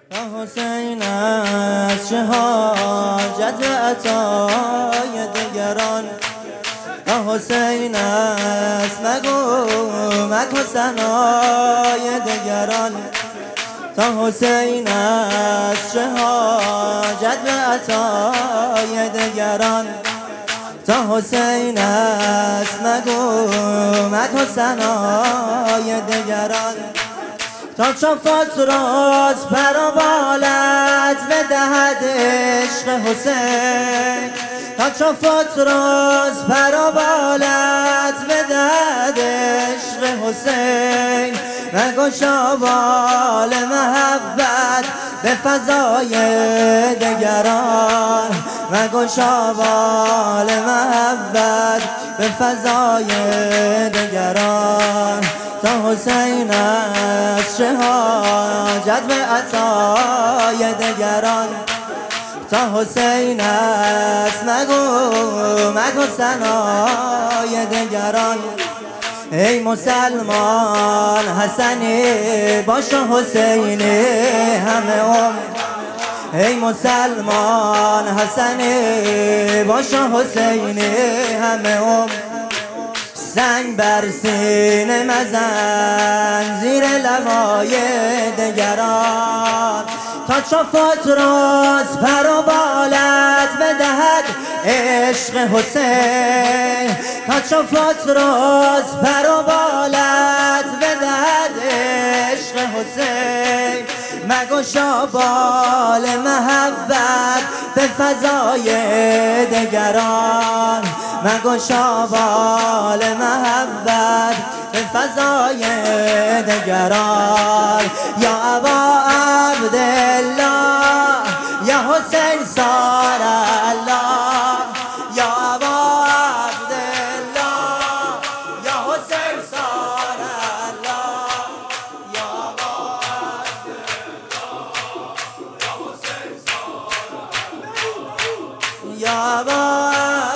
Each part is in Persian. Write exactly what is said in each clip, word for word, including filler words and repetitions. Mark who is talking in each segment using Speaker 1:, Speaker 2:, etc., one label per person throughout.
Speaker 1: حسین است چه حاجت عطای دگران. حسین است مگو مگو ثنای دگران. تا حسین است چه حاجت عطای دگران. تا حسین است مگو مگو ثنای دگران. تا چفات راست پر و بالت بدهد عشق حسین. تا چفات راست پر و بالت بدهد عشق حسین. مگشا بال محبت به فضای دگران. مگشا بال محبت به فضای دگران. تا حسین است چه حاجت به عطای دگران. تا حسین است مگو مگو ثنای دگران. ای مسلمان حسنی باش حسینی همه عمر. ای مسلمان حسنی باش حسینی همه عمر. سنگ بر سینه مزن زیر لوای دگران. تا چفات راست پر و بالت بدهد عشق حسین. تا چفات راست پر و بالت بدهد عشق حسین. مگشا بال محبت به فضای دگران. مگشا بال محبت به فضای دگران. یا ابا عبدالله یا حسین سار الله. یا ابا عبدالله یا حسین سار الله. یا ابا عبدالله یا حسین سار الله. یا ابا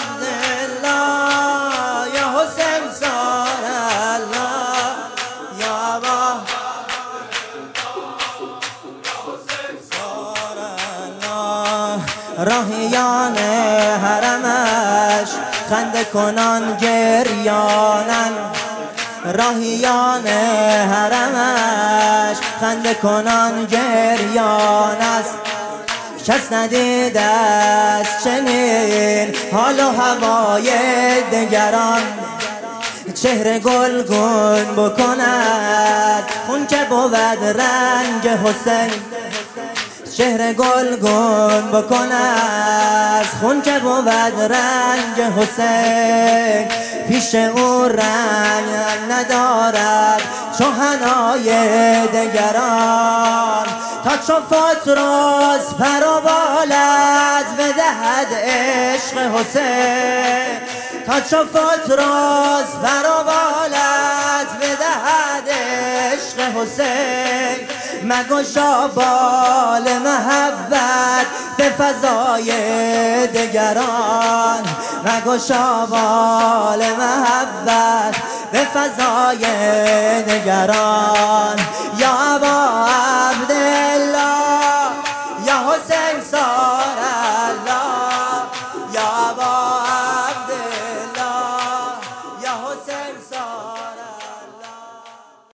Speaker 1: راهیان حرمش خنده کنان گریانن. راهیان حرمش خنده کنان گریان است. کس ندیده است چنین حال و هوای دگران. چهره گلگون بکند خون که بود رنگ حسین. چهره گلگون بکند خون که بود رنگ حسین. پیش او رنگ ندارد چو حنای دگران. تا چفات راست پر و بالت بدهد عشق حسین. تا چفات راست پر و بالت بدهد عشق حسین. مگشا بال محبت به فضای دگران. مگشا بال محبت به فضای دگران.